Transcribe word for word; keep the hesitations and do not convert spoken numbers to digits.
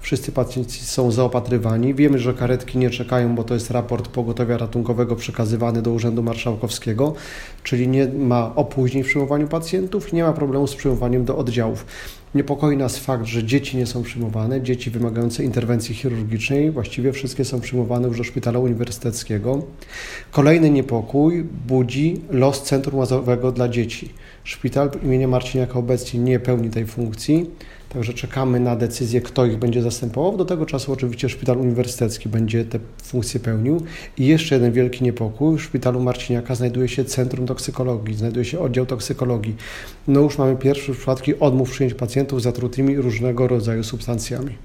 wszyscy pacjenci są zaopatrywani. Wiemy, że karetki nie czekają, bo to jest raport pogotowia ratunkowego przekazywany do Urzędu Marszałkowskiego, czyli nie ma opóźnień w przyjmowaniu pacjentów, nie ma problemu z przyjmowaniem do oddziałów. Niepokoi nas fakt, że dzieci nie są przyjmowane, dzieci wymagające interwencji chirurgicznej, właściwie wszystkie są przyjmowane już do szpitala uniwersyteckiego. Kolejny niepokój budzi los Centrum Łazowego dla Dzieci. Szpital imienia Marciniaka obecnie nie pełni tej funkcji, także czekamy na decyzję, kto ich będzie zastępował. Do tego czasu oczywiście Szpital Uniwersytecki będzie te funkcje pełnił. I jeszcze jeden wielki niepokój. W Szpitalu Marciniaka znajduje się Centrum Toksykologii, znajduje się oddział toksykologii. No już mamy pierwsze przypadki odmów przyjęć pacjentów zatrutymi różnego rodzaju substancjami.